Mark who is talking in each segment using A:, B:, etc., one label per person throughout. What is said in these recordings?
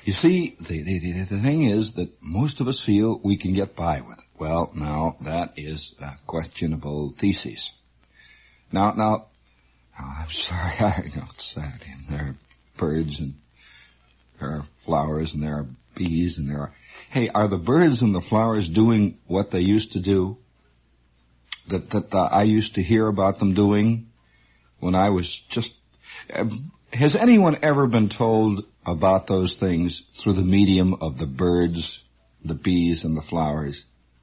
A: You see, the thing is that most of us feel we can get by with it. Well, now, that is a questionable thesis. Now, I'm sorry, I know it's sad. And there are birds, and there are flowers, and there are bees, and there are... Hey, are the birds and the flowers doing what they used to do? That I used to hear about them doing when I was just... Has anyone ever been told about those things through the medium of the birds, the bees, and the flowers?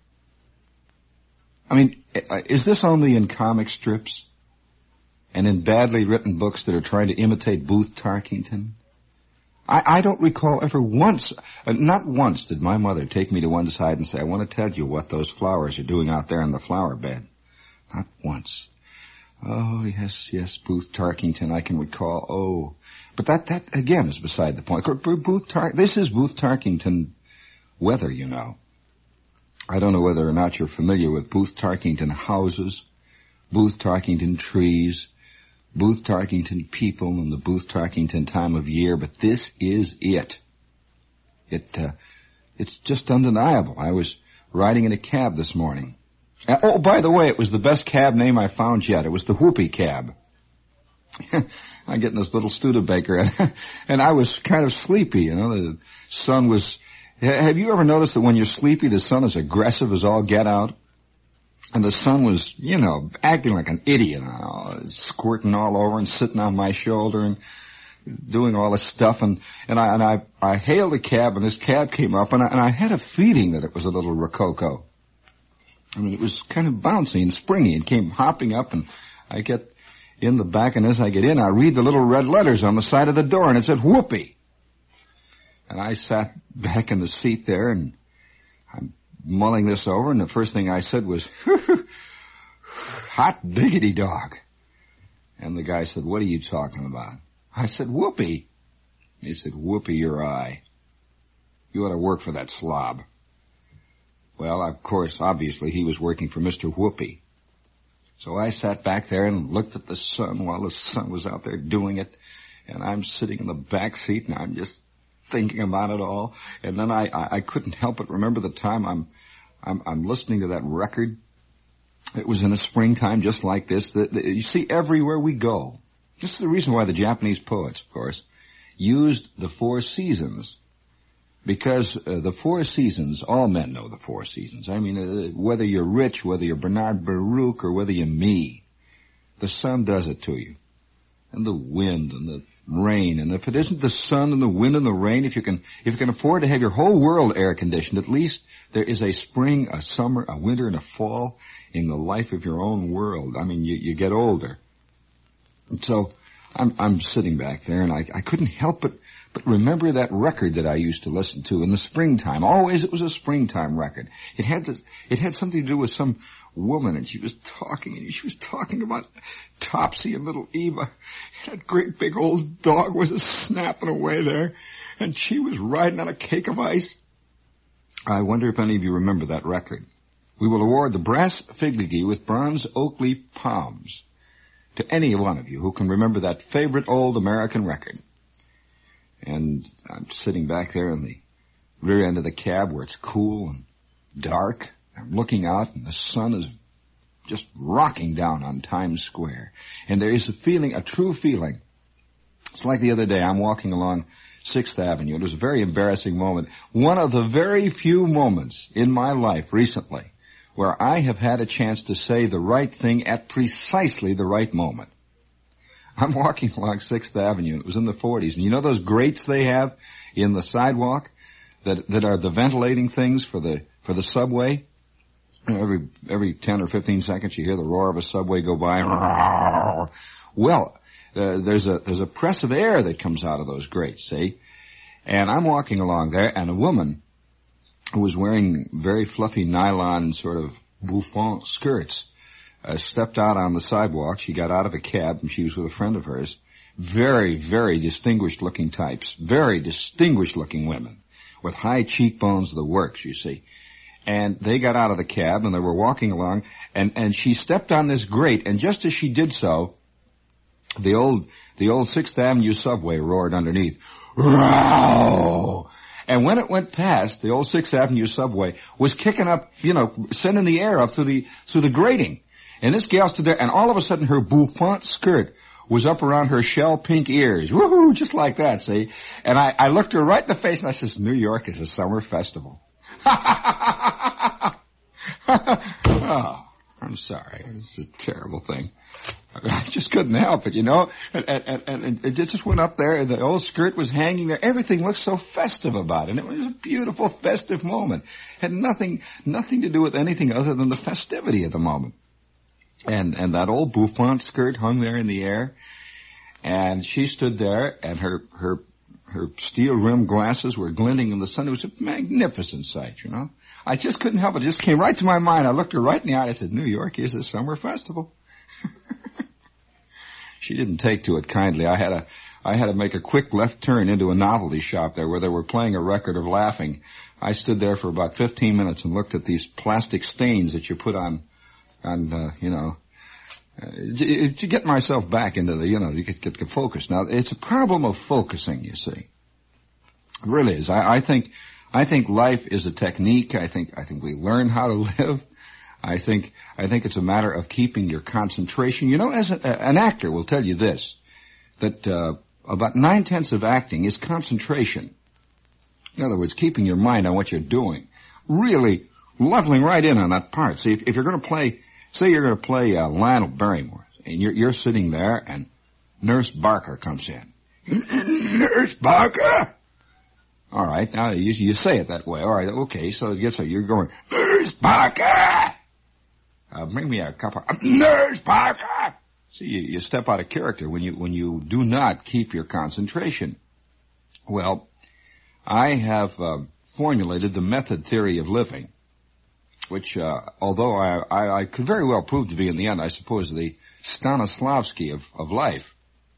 A: I mean, is this only in comic strips and in badly written books that are trying to imitate Booth Tarkington? I don't recall ever once, not once did my mother take me to one side and say, I want to tell you what those flowers are doing out there in the flower bed. Not once. Oh, yes, Booth Tarkington, I can recall. Oh, but that again is beside the point. This is Booth Tarkington weather, you know. I don't know whether or not you're familiar with Booth Tarkington houses, Booth Tarkington trees, Booth Tarkington people, and the Booth Tarkington time of year, but this is it. It's just undeniable. I was riding in a cab this morning. Oh, by the way, it was the best cab name I found yet. It was the Whoopee Cab. I'm getting this little Studebaker, and I was kind of sleepy, you know. The sun was... Have you ever noticed that when you're sleepy, the sun is aggressive as all get out? And the sun was, you know, acting like an idiot, squirting all over and sitting on my shoulder and doing all this stuff. And I hailed a cab, and this cab came up, and I had a feeling that it was a little rococo. I mean, it was kind of bouncy and springy and came hopping up, and I get in the back, and as I get in, I read the little red letters on the side of the door, and it said Whoopee. And I sat back in the seat there, and I'm mulling this over, and the first thing I said was, hot diggity dog. And the guy said, what are you talking about? I said, Whoopee. He said, Whoopee your eye. You ought to work for that slob. Well, of course, obviously, he was working for Mr. Whoopee. So I sat back there and looked at the sun while the sun was out there doing it, and I'm sitting in the back seat, and I'm just thinking about it all. And then I couldn't help but remember the time I'm listening to that record. It was in the springtime, just like this. You see, everywhere we go, this is the reason why the Japanese poets, of course, used the four seasons. Because the four seasons, all men know the four seasons. I mean, whether you're rich, whether you're Bernard Baruch, or whether you're me, the sun does it to you. And the wind and the rain. And if it isn't the sun and the wind and the rain, if you can afford to have your whole world air conditioned, at least there is a spring, a summer, a winter, and a fall in the life of your own world. I mean, you get older. And so I'm sitting back there, and I couldn't help but remember that record that I used to listen to in the springtime. Always it was a springtime record. It had something to do with some woman, and she was talking about Topsy and little Eva. That great big old dog was snapping away there, and she was riding on a cake of ice. I wonder if any of you remember that record. We will award the Brass Figligee with bronze oak leaf palms to any one of you who can remember that favorite old American record. And I'm sitting back there in the rear end of the cab where it's cool and dark. I'm looking out, and the sun is just rocking down on Times Square. And there is a true feeling. It's like the other day, I'm walking along 6th Avenue. It was a very embarrassing moment. One of the very few moments in my life recently where I have had a chance to say the right thing at precisely the right moment. I'm walking along 6th Avenue. It was in the 40s. And you know those grates they have in the sidewalk that are the ventilating things for the subway? You know, every 10 or 15 seconds you hear the roar of a subway go by. Well, there's a press of air that comes out of those grates, see? And I'm walking along there, and a woman who was wearing very fluffy nylon sort of bouffant skirts stepped out on the sidewalk. She got out of a cab, and she was with a friend of hers. Very, very distinguished-looking types. Very distinguished-looking women with high cheekbones, the works, you see. And they got out of the cab, and they were walking along, and she stepped on this grate, and just as she did so, the old 6th Avenue subway roared underneath. Row! And when it went past, the old 6th Avenue subway was kicking up, sending the air up through the grating. And this gal stood there, and all of a sudden her bouffant skirt was up around her shell pink ears. Woohoo, just like that, see? And I looked her right in the face and I says, New York is a summer festival. Oh, I'm sorry. It's a terrible thing. I just couldn't help it, And it just went up there, and the old skirt was hanging there. Everything looked so festive about it. And it was a beautiful, festive moment. Had nothing to do with anything other than the festivity of the moment. And that old bouffant skirt hung there in the air, and she stood there, and her steel-rimmed glasses were glinting in the sun. It was a magnificent sight, I just couldn't help it. It just came right to my mind. I looked her right in the eye. I said, New York is a summer festival. She didn't take to it kindly. I had to make a quick left turn into a novelty shop there where they were playing a record of laughing. I stood there for about 15 minutes and looked at these plastic stains that you put on, to get myself back into you get focused. Now, it's a problem of focusing, you see. It really is. I think life is a technique. I think we learn how to live. I think it's a matter of keeping your concentration. As an actor will tell you this, that about 9/10 of acting is concentration. In other words, keeping your mind on what you're doing. Really leveling right in on that part. See, if you're going to play, say you're going to play Lionel Barrymore, and you're sitting there, and Nurse Barker comes in. Nurse Barker! All right, now you say it that way. All right, okay, so you're going, Nurse Barker! Bring me a cup of Nurse Barker! See, you step out of character when you do not keep your concentration. Well, I have formulated the method theory of living, which, although I could very well prove to be in the end, I suppose, the Stanislavski of life,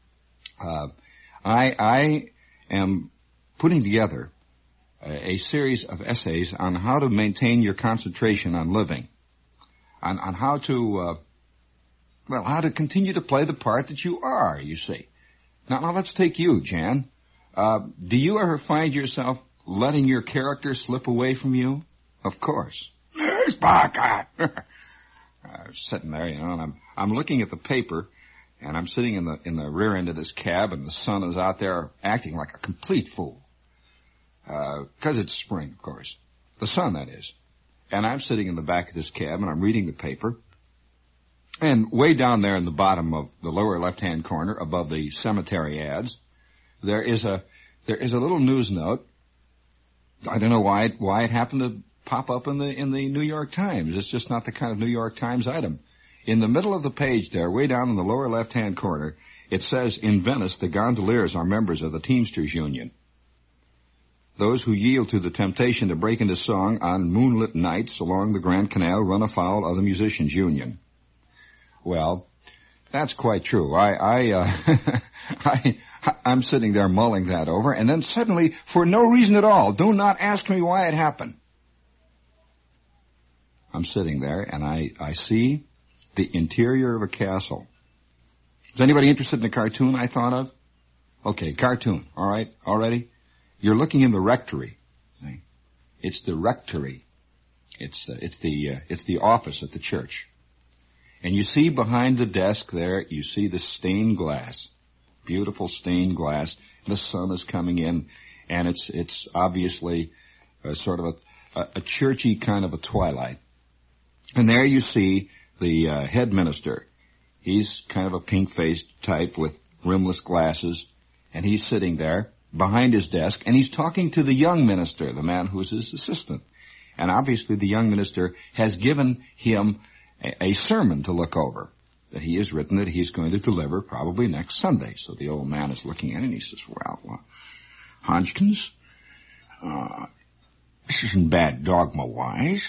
A: I am putting together a series of essays on how to maintain your concentration on living, on how to, how to continue to play the part that you are, you see. Now let's take you, Jan. Do you ever find yourself letting your character slip away from you? Of course. There's Barker! I was sitting there, and I'm looking at the paper, and I'm sitting in the rear end of this cab, and the sun is out there acting like a complete fool. 'Cause it's spring, of course. The sun, that is. And I'm sitting in the back of this cab, and I'm reading the paper. And way down there in the bottom of the lower left-hand corner, above the cemetery ads, there is a little news note. I don't know why it happened to pop up in the New York Times. It's just not the kind of New York Times item. In the middle of the page there, way down in the lower left-hand corner, it says, in Venice, the gondoliers are members of the Teamsters Union. Those who yield to the temptation to break into song on moonlit nights along the Grand Canal run afoul of the Musicians Union. Well, that's quite true. I'm sitting there mulling that over, and then suddenly, for no reason at all, do not ask me why it happened. I'm sitting there, and I see the interior of a castle. Is anybody interested in the cartoon I thought of? Okay, cartoon. All right, already? You're looking in the rectory. It's the rectory. It's the office at the church. And you see behind the desk there, you see the stained glass. Beautiful stained glass. The sun is coming in, and it's obviously sort of a churchy kind of a twilight. And there you see the head minister. He's kind of a pink-faced type with rimless glasses, and he's sitting there behind his desk, and he's talking to the young minister, the man who's his assistant. And obviously the young minister has given him a sermon to look over that he has written that he's going to deliver probably next Sunday. So the old man is looking at it, and he says, well, Hodgkins, this isn't bad dogma-wise.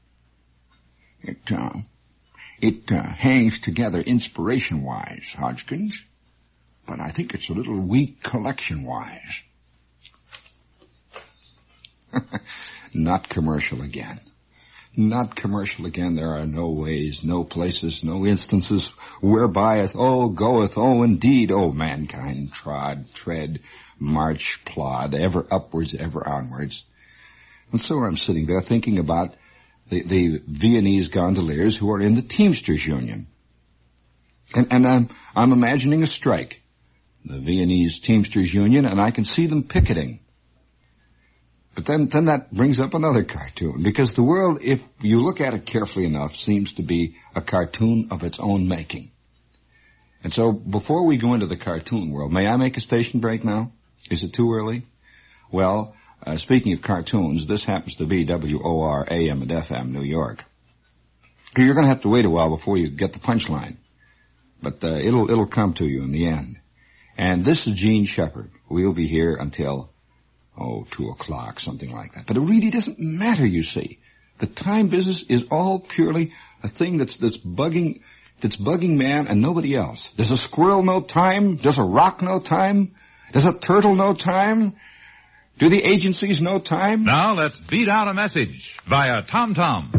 A: It hangs together inspiration-wise, Hodgkins, but I think it's a little weak collection-wise. Not commercial again. Not commercial again. There are no ways, no places, no instances whereby goeth, indeed, mankind tread, march, plod, ever upwards, ever onwards. And so I'm sitting there thinking about the Viennese gondoliers who are in the Teamsters Union. And I'm imagining a strike, the Viennese Teamsters Union, and I can see them picketing. But then that brings up another cartoon, because the world, if you look at it carefully enough, seems to be a cartoon of its own making. And so before we go into the cartoon world, may I make a station break now? Is it too early? Well, speaking of cartoons, this happens to be WOR AM and FM New York. You're going to have to wait a while before you get the punchline, but it'll come to you in the end. And this is Gene Shepard. We'll be here until 2 o'clock, something like that. But it really doesn't matter, you see. The time business is all purely a thing that's bugging man and nobody else. Does a squirrel know time? Does a rock know time? Does a turtle know time? Do the agencies know time?
B: Now let's beat out a message via TomTom.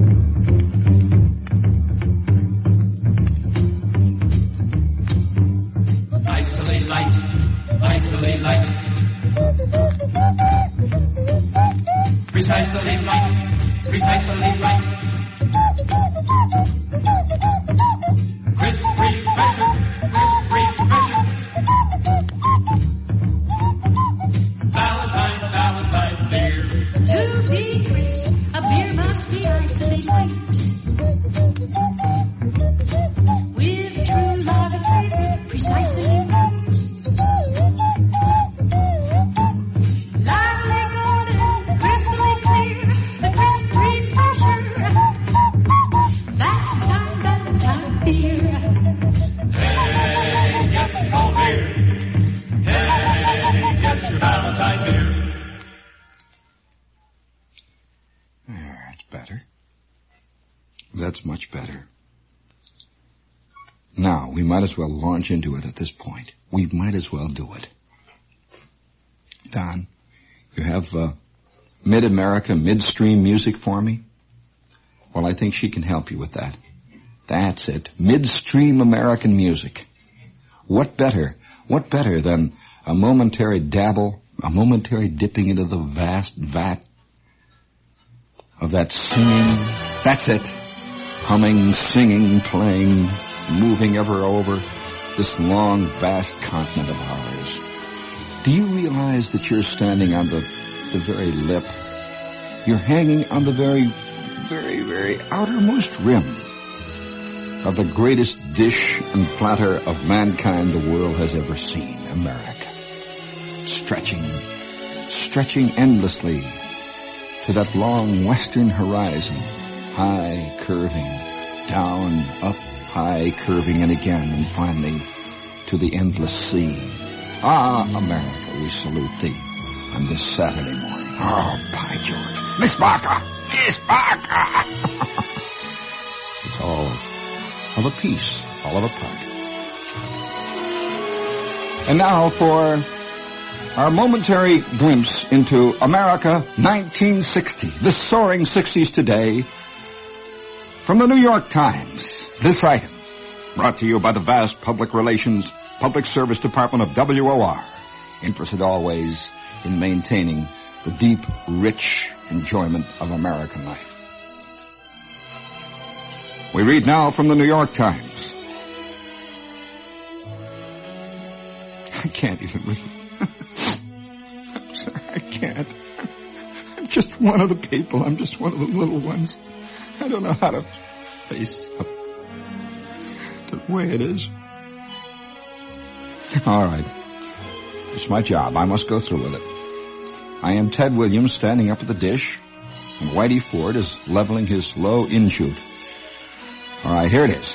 C: Isolate light, isolate light. Precisely right, precisely right. Crisp free pressure, crisp free pressure. Valentine beer.
D: To be crisp, a beer must be isolate light. With true lager flavor, precisely right.
A: That's much better. Now, we might as well launch into it at this point. We might as well do it. Don, you have Mid-America midstream music for me? Well, I think she can help you with that. That's it. Midstream American music. What better than a momentary dabble, a momentary dipping into the vast vat of that singing. That's it. Humming, singing, playing, moving ever over this long, vast continent of ours. Do you realize that you're standing on the very lip? You're hanging on the very, very, very outermost rim of the greatest dish and platter of mankind the world has ever seen, America. Stretching endlessly to that long western horizon. High, curving, down, up, high, curving, and again, and finally to the endless sea. Ah, America, we salute thee on this Saturday morning. Oh, by George. Miss Barker! Miss Barker! It's all of a piece, all of a part. And now for our momentary glimpse into America 1960, the soaring 60s today. From the New York Times, this item, brought to you by the vast public relations, public service department of WOR, interested always in maintaining the deep, rich enjoyment of American life. We read now from the New York Times. I can't even read. I'm sorry, I can't. I'm just one of the people. I'm just one of the little ones. I don't know how to face up to the way it is. All right. It's my job. I must go through with it. I am Ted Williams standing up at the dish, and Whitey Ford is leveling his low in-chute. All right, here it is.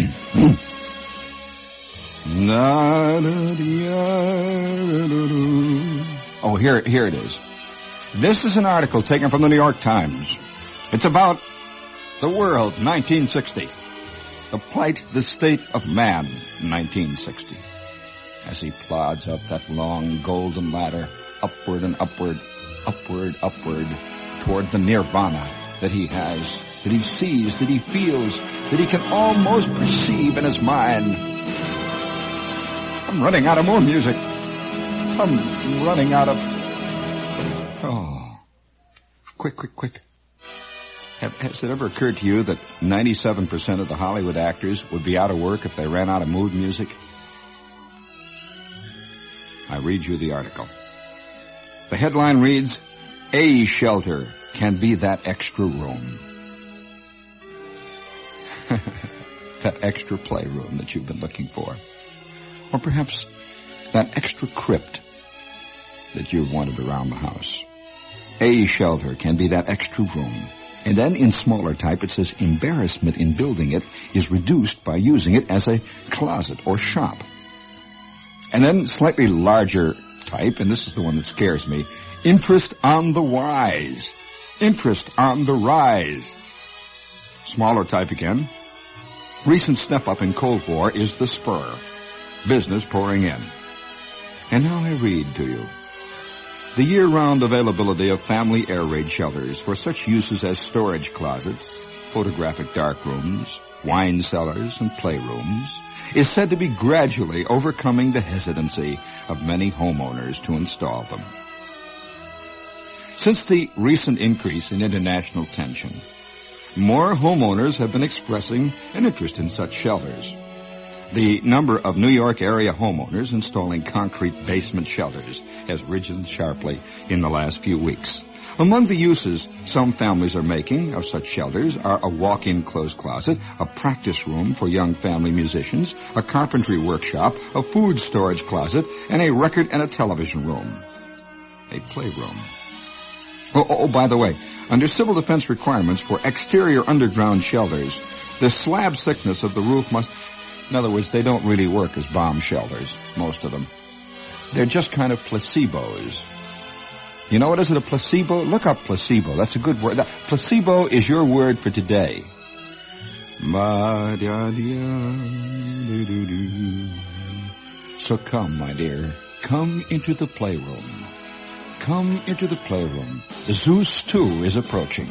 A: Oh, here it is. This is an article taken from the New York Times. It's about the world, 1960. The plight, the state of man, 1960. As he plods up that long golden ladder, upward and upward, upward, upward, toward the nirvana that he has that he sees, that he feels, that he can almost perceive in his mind. I'm running out of more music. I'm running out of... Oh. Quick. Has it ever occurred to you that 97% of the Hollywood actors would be out of work if they ran out of mood music? I read you the article. The headline reads, "A shelter can be that extra room." That extra playroom that you've been looking for. Or perhaps that extra crypt that you've wanted around the house. A shelter can be that extra room. And then in smaller type it says embarrassment in building it is reduced by using it as a closet or shop. And then slightly larger type, and this is the one that scares me, interest on the rise. Interest on the rise. Smaller type again. Recent step up in Cold War is the spur. Business pouring in. And now I read to you. The year-round availability of family air raid shelters for such uses as storage closets, photographic darkrooms, wine cellars, and playrooms is said to be gradually overcoming the hesitancy of many homeowners to install them. Since the recent increase in international tension, more homeowners have been expressing an interest in such shelters. The number of New York area homeowners installing concrete basement shelters has risen sharply in the last few weeks. Among the uses some families are making of such shelters are a walk-in clothes closet, a practice room for young family musicians, a carpentry workshop, a food storage closet, and a record and a television room. A playroom. Oh, by the way, under civil defense requirements for exterior underground shelters, the slab thickness of the roof must... In other words, they don't really work as bomb shelters, most of them. They're just kind of placebos. You know what is it, a placebo? Look up placebo. That's a good word. Placebo is your word for today. So come, my dear, come into the playroom. Come into the playroom. Zeus, too, is approaching.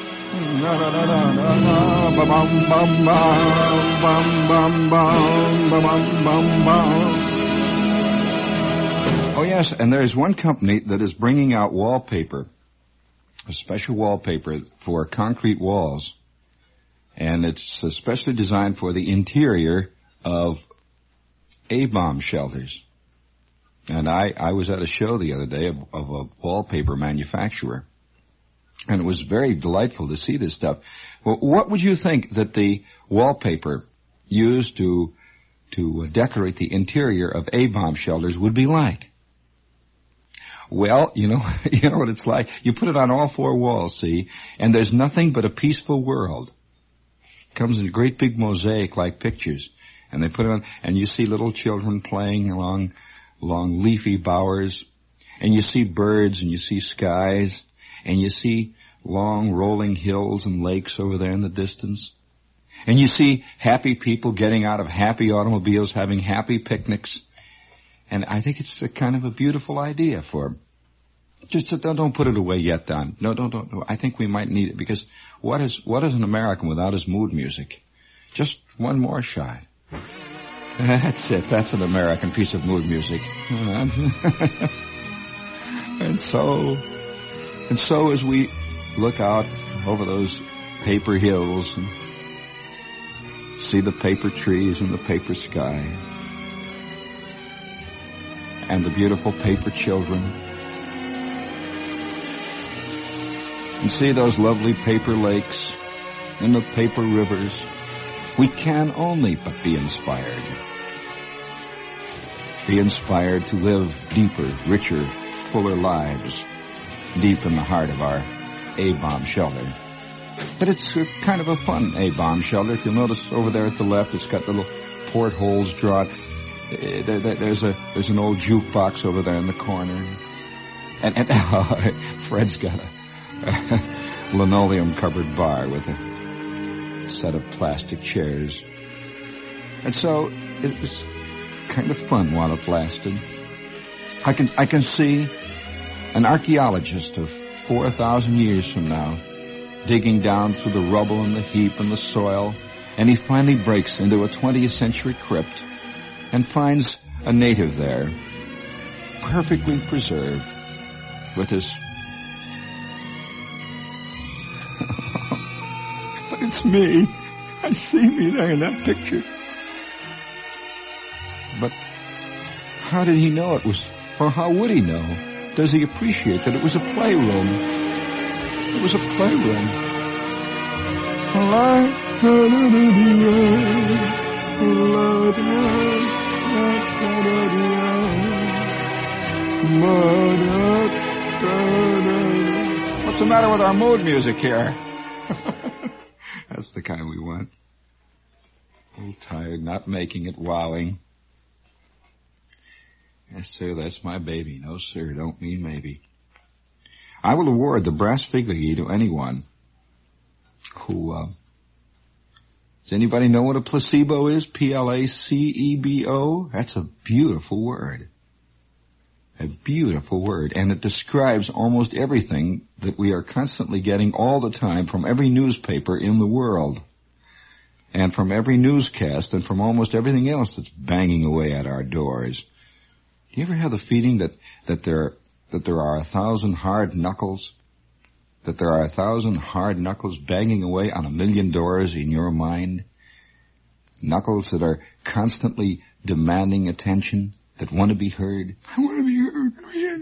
A: Oh, yes, and there's one company that is bringing out wallpaper, a special wallpaper for concrete walls, and it's especially designed for the interior of A-bomb shelters. And I was at a show the other day of a wallpaper manufacturer, and it was very delightful to see this stuff. Well, what would you think that the wallpaper used to decorate the interior of A-bomb shelters would be like? Well, you know what it's like. You put it on all four walls, see, and there's nothing but a peaceful world. It comes in great big mosaic-like pictures, and they put it on, and you see little children playing along leafy bowers, and you see birds, and you see skies, and you see long rolling hills and lakes over there in the distance. And you see happy people getting out of happy automobiles, having happy picnics. And I think it's a kind of a beautiful idea for... Just don't put it away yet, Don. No, don't. I think we might need it, because what is an American without his mood music? Just one more shot. That's it. That's an American piece of mood music. And so as we look out over those paper hills and see the paper trees and the paper sky and the beautiful paper children and see those lovely paper lakes and the paper rivers, we can only but be inspired. Be inspired to live deeper, richer, fuller lives deep in the heart of our A-bomb shelter. But it's kind of a fun A-bomb shelter. If you'll notice over there at the left, it's got little portholes drawn. There's an old jukebox over there in the corner. And Fred's got a linoleum-covered bar with a set of plastic chairs. And so it was kind of fun while it lasted. I can see an archaeologist of 4,000 years from now digging down through the rubble and the heap and the soil, and he finally breaks into a 20th century crypt and finds a native there, perfectly preserved, with his... But it's me. I see me there in that picture. But how did he know it was, or how would he know? Does he appreciate that it was a playroom? It was a playroom. What's the matter with our mood music here? That's the kind we want. A little tired, not making it, wowing. Yes, sir, that's my baby. No, sir, don't mean maybe. I will award the brass figurine to anyone who, does anybody know what a placebo is? Placebo? That's a beautiful word. A beautiful word. And it describes almost everything that we are constantly getting all the time from every newspaper in the world. And from every newscast and from almost everything else that's banging away at our doors. Do you ever have the feeling that there are 1,000 hard knuckles? That there are 1,000 hard knuckles banging away on 1,000,000 doors in your mind? Knuckles that are constantly demanding attention, that want to be heard. I want to be heard.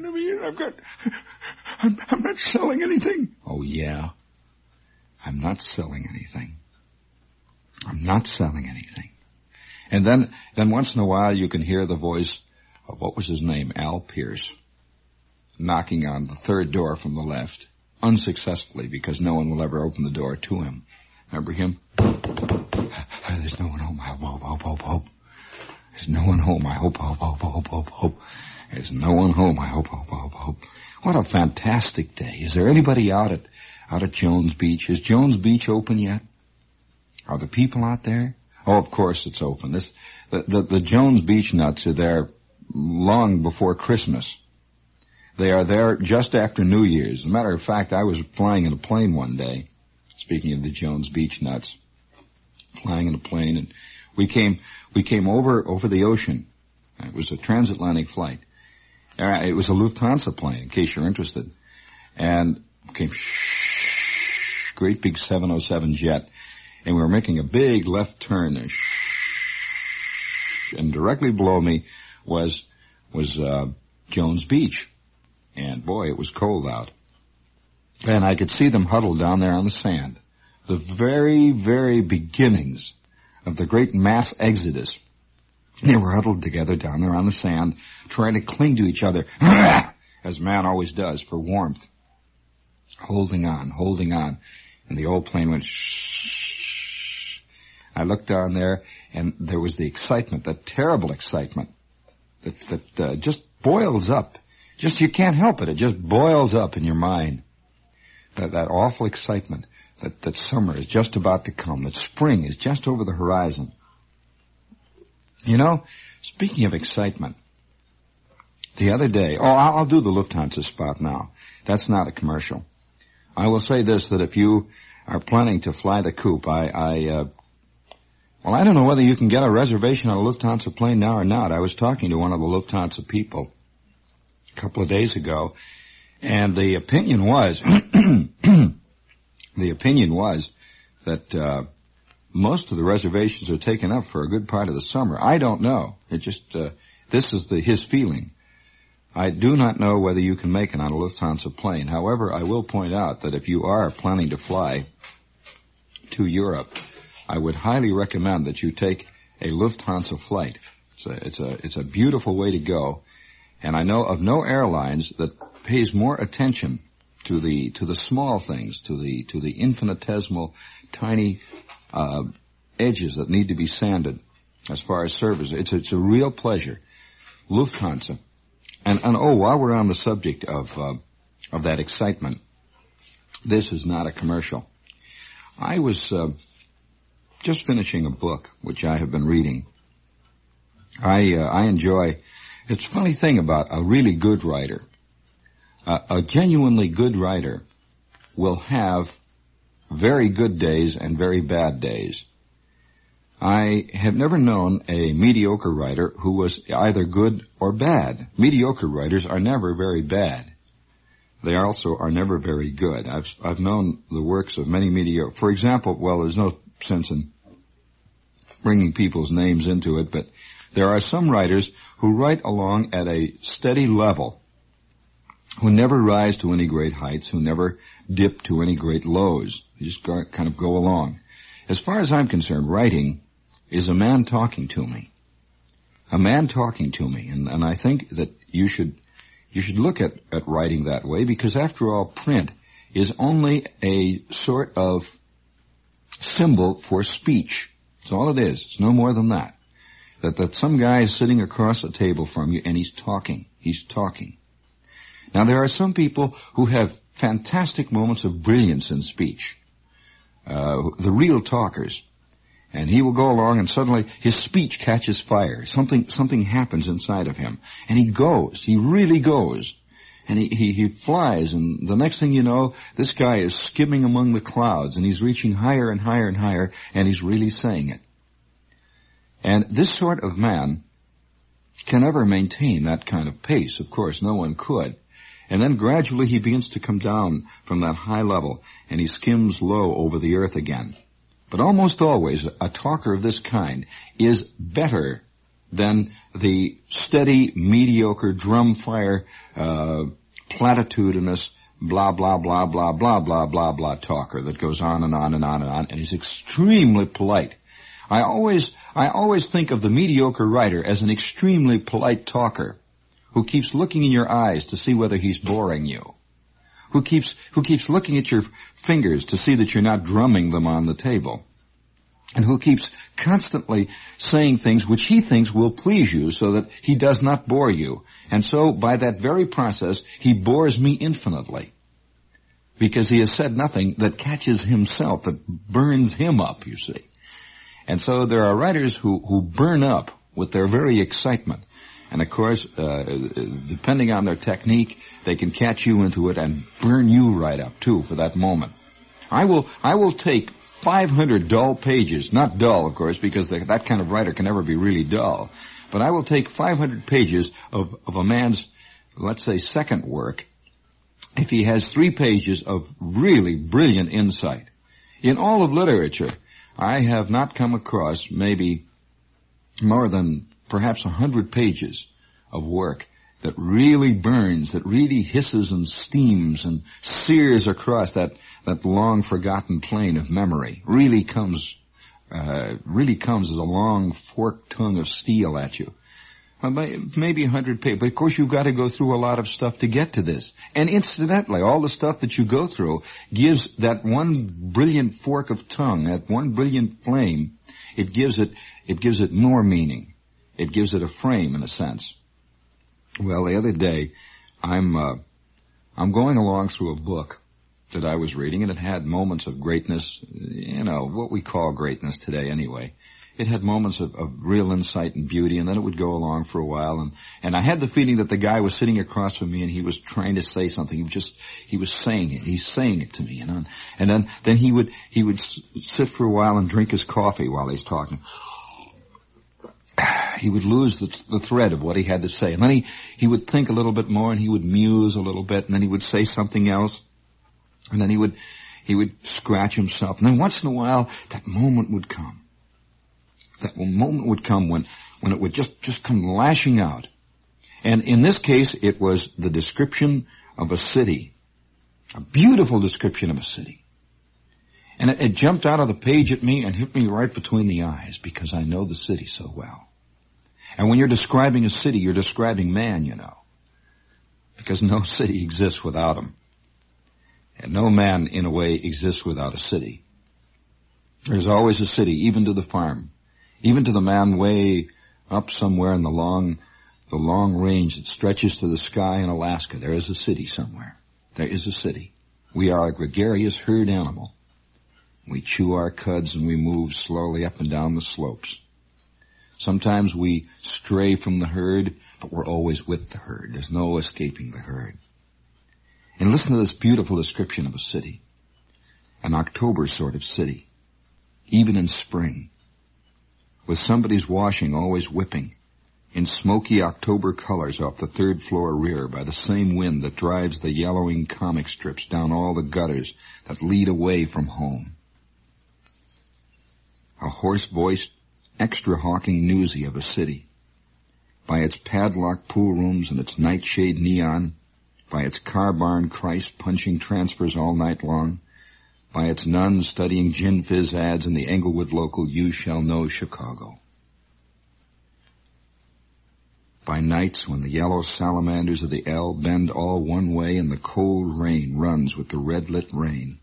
A: I'm not selling anything. Oh, yeah. I'm not selling anything. I'm not selling anything. And then once in a while you can hear the voice of, what was his name, Al Pierce, knocking on the third door from the left, unsuccessfully, because no one will ever open the door to him. Remember him? There's no one home. I hope, hope, hope, hope. There's no one home. I hope, hope, hope, hope, hope, hope. There's no one home. I hope, hope, hope, hope. What a fantastic day. Is there anybody out at Jones Beach? Is Jones Beach open yet? Are the people out there? Oh, of course it's open. The Jones Beach nuts are there long before Christmas. They are there just after New Year's. As a matter of fact, I was flying in a plane one day, speaking of the Jones Beach nuts, flying in a plane, and we came over the ocean. It was a transatlantic flight. It was a Lufthansa plane, in case you're interested. And came great big 707 jet, and we were making a big left turn, and directly below me was Jones Beach. And boy, it was cold out. And I could see them huddled down there on the sand. The very, very beginnings of the great mass exodus. They were huddled together down there on the sand, trying to cling to each other, as man always does, for warmth. Holding on. And the old plane went shh. I looked down there, and there was the excitement, that terrible excitement that just boils up. Just, you can't help it. It just boils up in your mind. That awful excitement that summer is just about to come, that spring is just over the horizon. You know, speaking of excitement, the other day, I'll do the Lufthansa spot now. That's not a commercial. I will say this, that if you are planning to fly the Coop, I don't know whether you can get a reservation on a Lufthansa plane now or not. I was talking to one of the Lufthansa people a couple of days ago, and the opinion was, that most of the reservations are taken up for a good part of the summer. I don't know. It just, this is his feeling. I do not know whether you can make it on a Lufthansa plane. However, I will point out that if you are planning to fly to Europe, I would highly recommend that you take a Lufthansa flight. It's a beautiful way to go. And I know of no airlines that pays more attention to the small things, to the infinitesimal, tiny edges that need to be sanded as far as service. It's a real pleasure. Lufthansa. And while we're on the subject of that excitement, this is not a commercial. I was just finishing a book which I have been reading. I enjoy. It's a funny thing about a really good writer. A genuinely good writer will have very good days and very bad days. I have never known a mediocre writer who was either good or bad. Mediocre writers are never very bad. They also are never very good. I've known the works of many mediocre. For example, well, there's no sense in bringing people's names into it, but there are some writers who write along at a steady level, who never rise to any great heights, who never dip to any great lows. They just kind of go along. As far as I'm concerned, writing is a man talking to me. A man talking to me. And I think that you should look at writing that way, because after all, print is only a sort of symbol for speech. That's all it is. It's no more than that. That some guy is sitting across a table from you and he's talking. He's talking. Now there are some people who have fantastic moments of brilliance in speech. The real talkers. And he will go along and suddenly his speech catches fire. Something happens inside of him. And he goes. He really goes. And he flies, and the next thing you know, this guy is skimming among the clouds, and he's reaching higher and higher and higher, and he's really saying it. And this sort of man can never maintain that kind of pace. Of course, no one could. And then gradually he begins to come down from that high level, and he skims low over the earth again. But almost always, a talker of this kind is better than the steady, mediocre, drumfire, platitudinous, blah, blah, blah, blah, blah, blah, blah, blah talker that goes on and on and on and on, and he's extremely polite. I always think of the mediocre writer as an extremely polite talker who keeps looking in your eyes to see whether he's boring you, who keeps looking at your fingers to see that you're not drumming them on the table, and who keeps constantly saying things which he thinks will please you so that he does not bore you. And so by that very process, he bores me infinitely, because he has said nothing that catches himself, that burns him up, you see. And so there are writers who burn up with their very excitement. And of course, depending on their technique, they can catch you into it and burn you right up too for that moment. I will take 500 dull pages, not dull, of course, because that kind of writer can never be really dull. But I will take 500 pages of a man's, let's say, second work, if he has 3 pages of really brilliant insight. In all of literature, I have not come across maybe more than perhaps 100 pages of work that really burns, that really hisses and steams and sears across that long-forgotten plane of memory, really comes as a long forked tongue of steel at you. Maybe 100 pages, but of course you've got to go through a lot of stuff to get to this. And incidentally, all the stuff that you go through gives that one brilliant fork of tongue, that one brilliant flame, it gives it more meaning. It gives it a frame, in a sense. Well, the other day, I'm going along through a book that I was reading, and it had moments of greatness, what we call greatness today anyway. It had moments of real insight and beauty, and then it would go along for a while, and I had the feeling that the guy was sitting across from me, and he was trying to say something. He was saying it. He's saying it to me, and then he would sit for a while and drink his coffee while he's talking. He would lose the thread of what he had to say, and then he would think a little bit more, and he would muse a little bit, and then he would say something else. And then he would scratch himself. And then once in a while, that moment would come. That moment would come when it would just come lashing out. And in this case, it was the description of a city. A beautiful description of a city. And it jumped out of the page at me and hit me right between the eyes, because I know the city so well. And when you're describing a city, you're describing man, because no city exists without him. And no man, in a way, exists without a city. There's always a city, even to the farm. Even to the man way up somewhere in the long range that stretches to the sky in Alaska. There is a city somewhere. There is a city. We are a gregarious herd animal. We chew our cuds and we move slowly up and down the slopes. Sometimes we stray from the herd, but we're always with the herd. There's no escaping the herd. And listen to this beautiful description of a city. An October sort of city, even in spring, with somebody's washing always whipping in smoky October colors off the third floor rear by the same wind that drives the yellowing comic strips down all the gutters that lead away from home. A hoarse-voiced, extra-hawking newsie of a city, by its padlocked pool rooms and its nightshade neon, by its car-barn Christ punching transfers all night long, by its nuns studying gin fizz ads in the Englewood local You Shall Know Chicago. By nights when the yellow salamanders of the L bend all one way and the cold rain runs with the red-lit rain.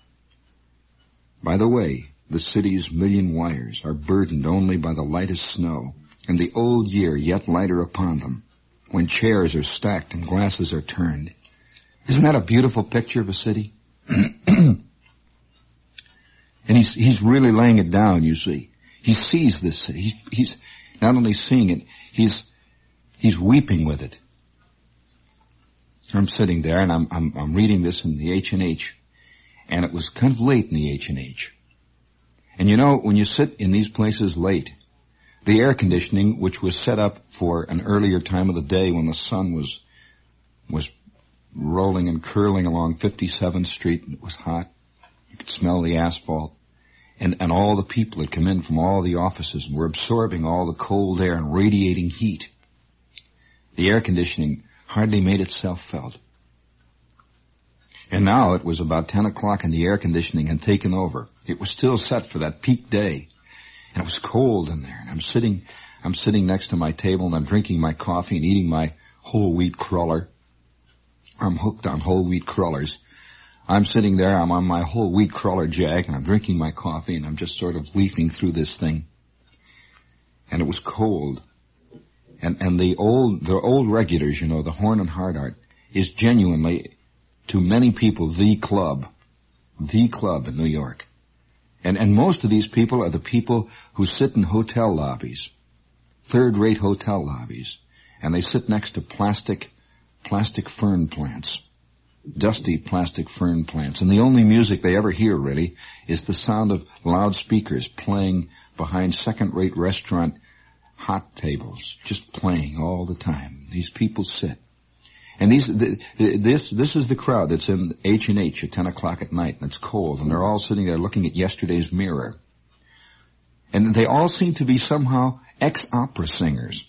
A: By the way, the city's million wires are burdened only by the lightest snow, and the old year yet lighter upon them, when chairs are stacked and glasses are turned. Isn't that a beautiful picture of a city? And he's really laying it down, you see. He sees this city. He's not only seeing it, he's weeping with it. I'm sitting there and I'm reading this in the H&H, and it was kind of late in the H&H. And you know, when you sit in these places late, the air conditioning, which was set up for an earlier time of the day when the sun was rolling and curling along 57th Street and it was hot, you could smell the asphalt, and all the people had come in from all the offices and were absorbing all the cold air and radiating heat. The air conditioning hardly made itself felt. And now it was about 10 o'clock and the air conditioning had taken over. It was still set for that peak day. And it was cold in there. And I'm sitting next to my table and I'm drinking my coffee and eating my whole wheat cruller. I'm hooked on whole wheat crullers. I'm sitting there, I'm on my whole wheat cruller jag and I'm drinking my coffee and I'm just sort of leafing through this thing. And it was cold. And the old regulars, you know, the Horn and Hardart, is genuinely, to many people, the club in New York. And most of these people are the people who sit in hotel lobbies, third-rate hotel lobbies, and they sit next to plastic fern plants, dusty plastic fern plants. And the only music they ever hear, really, is the sound of loudspeakers playing behind second-rate restaurant hot tables, just playing all the time. These people sit. And this is the crowd that's in H&H at 10 o'clock at night, and it's cold, and they're all sitting there looking at yesterday's mirror. And they all seem to be somehow ex-opera singers.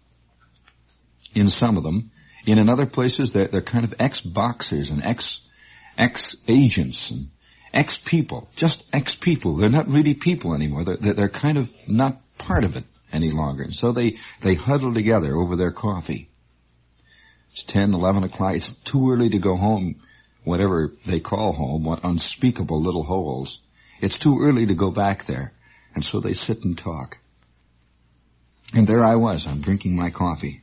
A: In some of them. In other places, they're kind of ex-boxers and ex-agents and ex-people. Just ex-people. They're not really people anymore. They're kind of not part of it any longer. And so they huddle together over their coffee. It's 10, 11 o'clock. It's too early to go home, whatever they call home, what unspeakable little holes. It's too early to go back there. And so they sit and talk. And there I was. I'm drinking my coffee.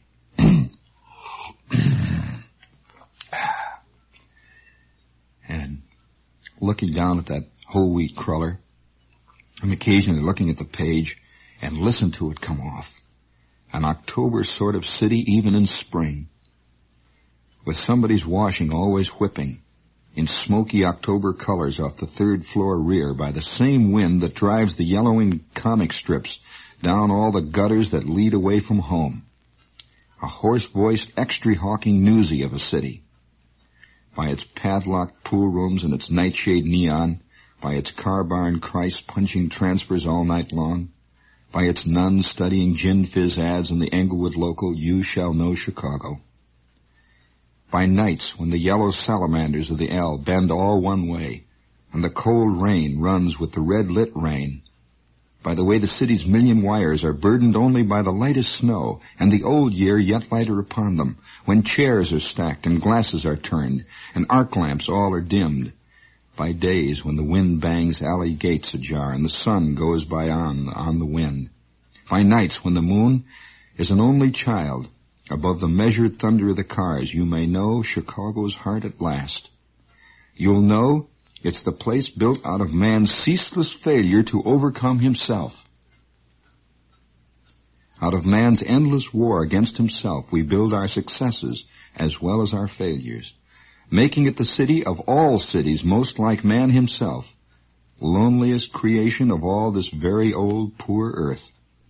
A: And looking down at that whole wheat cruller. I'm occasionally looking at the page and listen to it come off. An October sort of city even in spring, with somebody's washing always whipping in smoky October colors off the third floor rear by the same wind that drives the yellowing comic strips down all the gutters that lead away from home. A hoarse-voiced, extra-hawking newsie of a city, by its padlocked pool rooms and its nightshade neon, by its car-barn Christ punching transfers all night long, by its nuns studying gin fizz ads in the Englewood local You Shall Know Chicago. By nights when the yellow salamanders of the L bend all one way, and the cold rain runs with the red-lit rain. By the way the city's million wires are burdened only by the lightest snow, and the old year yet lighter upon them, when chairs are stacked and glasses are turned, and arc lamps all are dimmed. By days when the wind bangs alley gates ajar, and the sun goes by on the wind. By nights when the moon is an only child, above the measured thunder of the cars, you may know Chicago's heart at last. You'll know it's the place built out of man's ceaseless failure to overcome himself. Out of man's endless war against himself, we build our successes as well as our failures. making it the city of all cities most like man himself, loneliest creation of all this very old poor earth.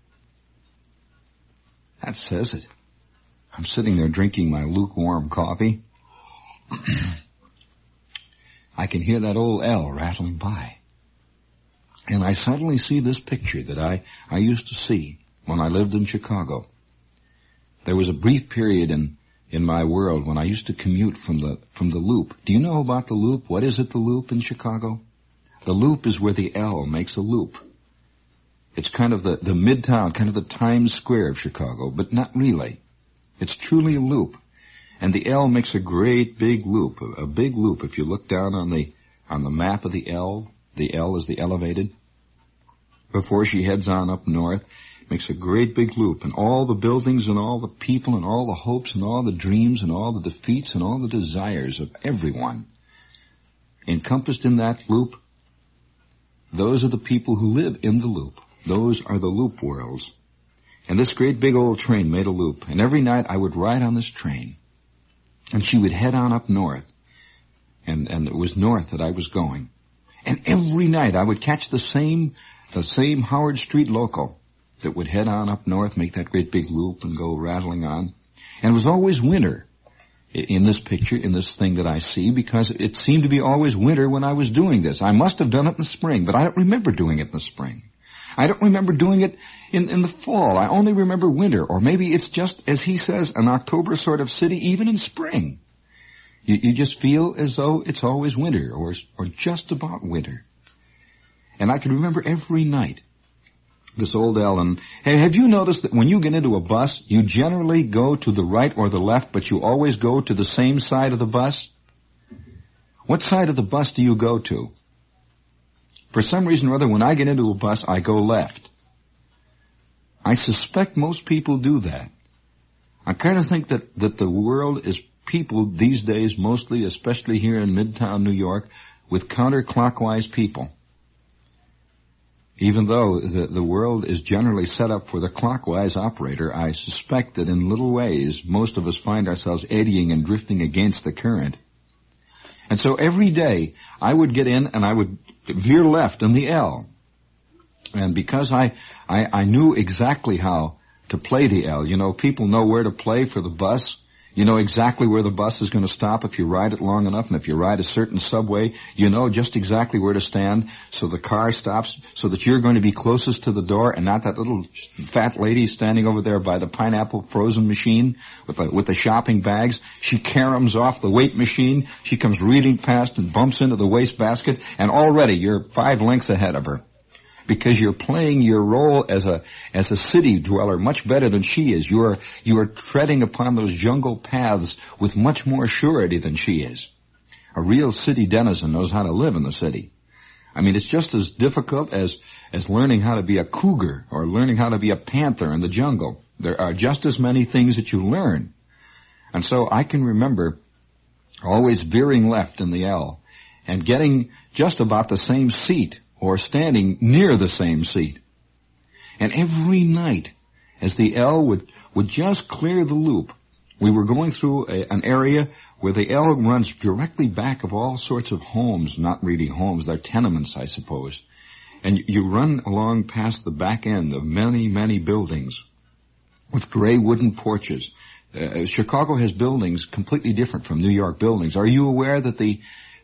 A: That says it. I'm sitting there drinking my lukewarm coffee. I can hear that old L rattling by. And I suddenly see this picture that I used to see when I lived in Chicago. There was a brief period in my world when I used to commute from the Loop. Do you know about the Loop? What is it, the Loop in Chicago? The Loop is where the L makes a loop. It's kind of the midtown, kind of the Times Square of Chicago, but not really. It's truly a loop. And the L makes a great big loop, a big loop. If you look down on the map of the L is the elevated. Before she heads on up north, makes a great big loop. And all the buildings and all the people and all the hopes and all the dreams and all the defeats and all the desires of everyone encompassed in that loop, those are the people who live in the loop. Those are the loop worlds. And this great big old train made a loop. And every night I would ride on this train. And she would head on up north. And it was north that I was going. And every night I would catch the same Howard Street local that would head on up north, make that great big loop and go rattling on. And it was always winter in this picture, in this thing that I see, because it seemed to be always winter when I was doing this. I must have done it in the spring, but I don't remember doing it in the spring. I don't remember doing it in the fall. I only remember winter, or maybe it's just, as he says, an October sort of city, even in spring. You just feel as though it's always winter, or just about winter. And I can remember every night, this old Ellen. Hey, have you noticed that when you get into a bus, you generally go to the right or the left, but you always go to the same side of the bus? What side of the bus do you go to? For some reason or other, when I get into a bus, I go left. I suspect most people do that. I kind of think that the world is people these days, mostly, especially here in Midtown New York, with counterclockwise people. Even though the world is generally set up for the clockwise operator, I suspect that in little ways, most of us find ourselves eddying and drifting against the current. And so every day, I would get in and I would veer left in the L. And because I knew exactly how to play the L, you know, people know where to play for the bus. You know exactly where the bus is going to stop if you ride it long enough, and if you ride a certain subway, you know just exactly where to stand so the car stops, so that you're going to be closest to the door and not that little fat lady standing over there by the pineapple frozen machine with the shopping bags. She caroms off the weight machine. She comes reading past and bumps into the wastebasket, and already you're 5 lengths ahead of her. Because you're playing your role as a city dweller much better than she is. You are treading upon those jungle paths with much more surety than she is. A real city denizen knows how to live in the city. I mean, it's just as difficult as learning how to be a cougar or learning how to be a panther in the jungle. There are just as many things that you learn. And so I can remember always veering left in the L and getting just about the same seat, or standing near the same seat. And every night, as the L would just clear the loop, we were going through an area where the L runs directly back of all sorts of homes, not really homes, they're tenements, I suppose. And you run along past the back end of many, many buildings with gray wooden porches. Chicago has buildings completely different from New York buildings. Are you aware that the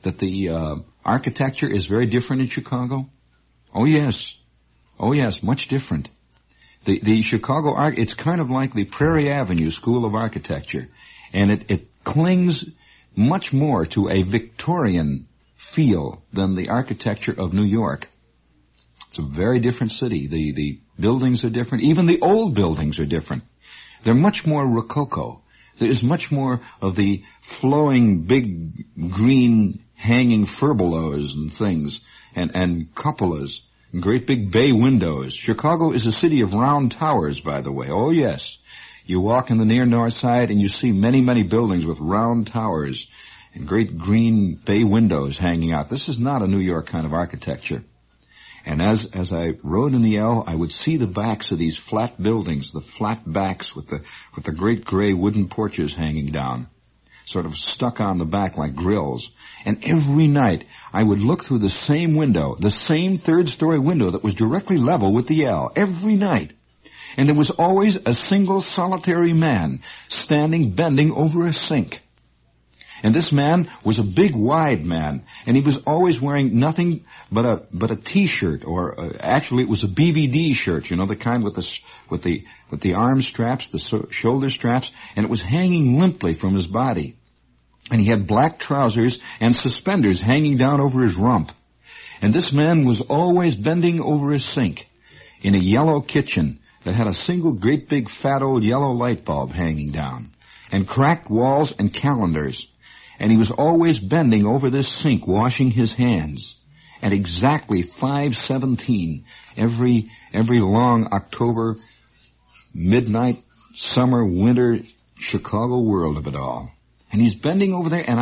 A: architecture is very different in Chicago? Oh yes, much different. The Chicago it's kind of like the Prairie Avenue School of Architecture, and it clings much more to a Victorian feel than the architecture of New York. It's a very different city. The buildings are different. Even the old buildings are different. They're much more rococo. There's much more of the flowing, big, green, hanging furbelows and things, and cupolas, and great big bay windows. Chicago is a city of round towers, by the way. Oh, yes. You walk in the near north side and you see many, many buildings with round towers and great green bay windows hanging out. This is not a New York kind of architecture. And as I rode in the L, I would see the backs of these flat buildings, the flat backs with the great gray wooden porches hanging down. sort of stuck on the back like grills. And every night I would look through the same window, the same third-story window that was directly level with the L, every night. And there was always a single solitary man standing bending over a sink. And this man was a big, wide man, and he was always wearing nothing but a T-shirt, or actually it was a BVD shirt, you know, the kind with the arm straps, the shoulder straps, and it was hanging limply from his body. And he had black trousers and suspenders hanging down over his rump. And this man was always bending over his sink in a yellow kitchen that had a single great big fat old yellow light bulb hanging down, and cracked walls and calendars. And he was always bending over this sink, washing his hands. At exactly 5:17, every long October, midnight, summer, winter, Chicago world of it all. And he's bending over there, and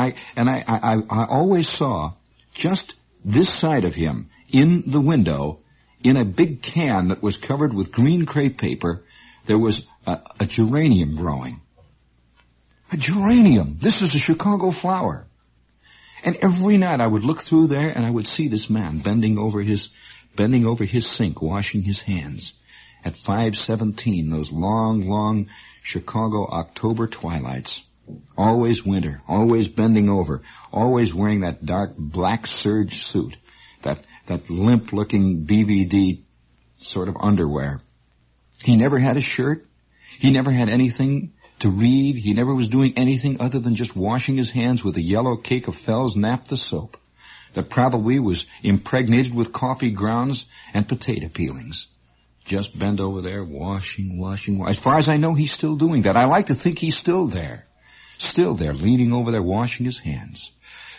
A: I always saw just this side of him in the window, in a big can that was covered with green crepe paper, there was a geranium growing. A geranium. This is a Chicago flower. And every night I would look through there and I would see this man bending over his sink, washing his hands. At 5:17, those long Chicago October twilights. Always winter, always bending over, always wearing that dark black serge suit, that limp-looking BVD sort of underwear. He never had a shirt. He never had anything to read. He never was doing anything other than just washing his hands with a yellow cake of Fell's naphtha soap that probably was impregnated with coffee grounds and potato peelings. Just bend over there, washing. As far as I know, he's still doing that. I like to think he's still there, leaning over there, washing his hands.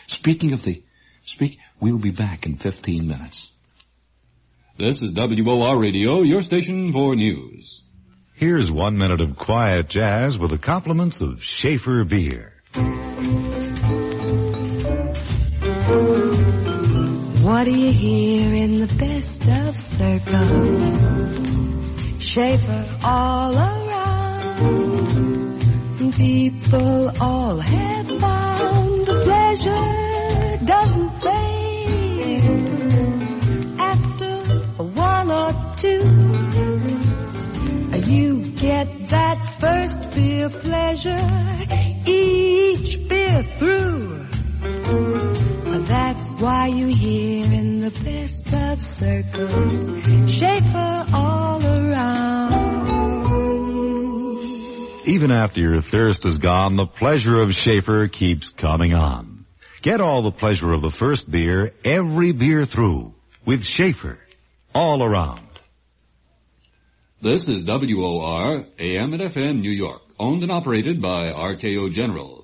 A: We'll be back in 15 minutes.
E: This is WOR Radio, your station for news.
B: Here's 1 minute of quiet jazz with the compliments of Schaefer Beer.
D: What do you hear in the best of circles? Schaefer all around. People all have found the pleasure doesn't fade after one or two. You get that first beer pleasure each beer through. That's why you hear in the best of circles Schaefer all around.
B: Even after your thirst is gone, the pleasure of Schaefer keeps coming on. Get all the pleasure of the first beer every beer through with Schaefer all around.
E: This is WOR, AM and FM, New York, owned and operated by RKO General.